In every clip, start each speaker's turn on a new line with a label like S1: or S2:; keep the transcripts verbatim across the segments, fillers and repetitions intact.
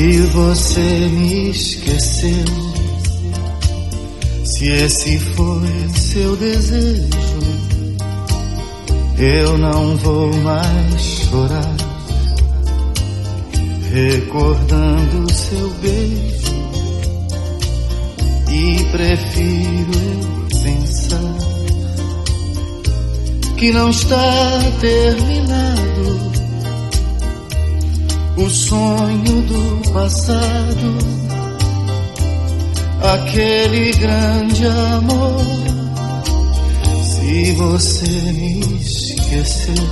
S1: Se você me esqueceu, se esse foi seu desejo, eu não vou mais chorar, recordando seu beijo, e prefiro eu pensar que não está terminado o sonho do passado, aquele grande amor. Se você me esqueceu,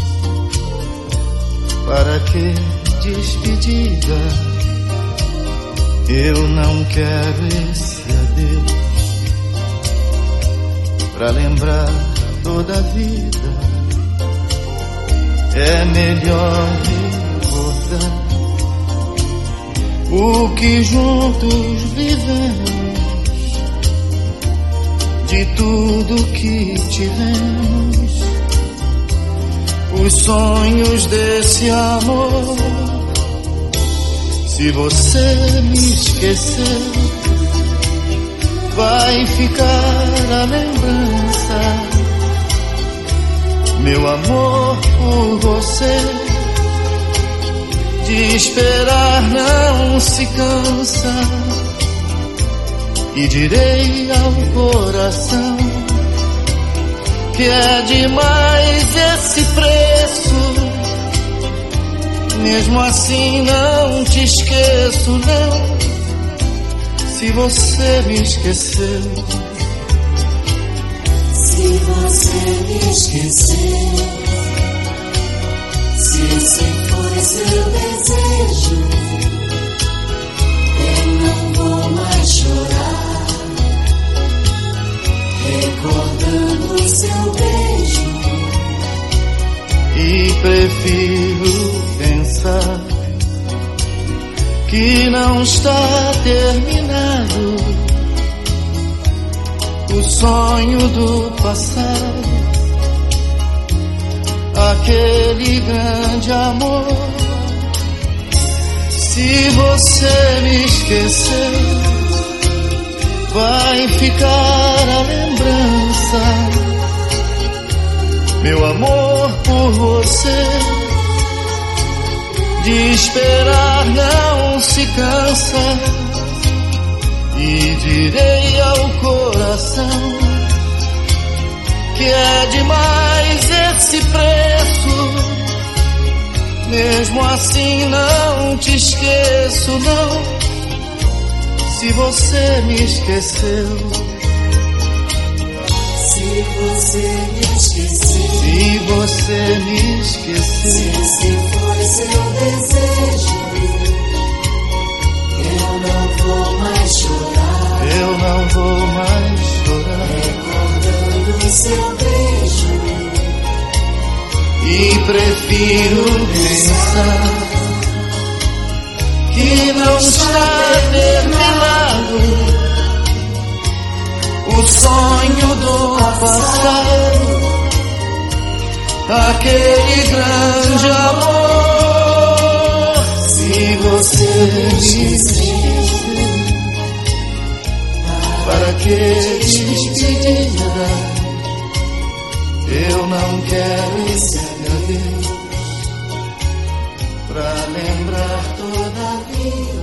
S1: para que despedida? Eu não quero esse adeus pra lembrar toda a vida. É melhor recordar o que juntos vivemos, de tudo que tivemos, os sonhos desse amor. Se você me esquecer, vai ficar a lembrança, meu amor por você. De esperar não se cansa, e direi ao coração que é demais esse preço. Mesmo assim não te esqueço, não. Se você me esqueceu,
S2: se você me esqueceu, se esse foi seu desejo, eu não vou mais chorar, recordando seu beijo,
S1: e prefiro pensar que não está terminado o sonho do passado, aquele grande amor. Se você me esquecer, vai ficar a lembrança, meu amor por você. De esperar não se cansa, e direi ao coração que é demais esse preço. Mesmo assim não te esqueço, não. Se você me esqueceu,
S2: se você me esqueceu,
S1: se você me esqueceu,
S2: se esse foi seu desejo, eu não vou mais chorar,
S1: eu não vou mais chorar,
S2: recordando seu beijo,
S1: e prefiro pensar que não está terminado o sonho do passado, aquele grande amor. Se você me esquecer, para que despedida? Eu não quero esse adeus pra lembrar toda a vida.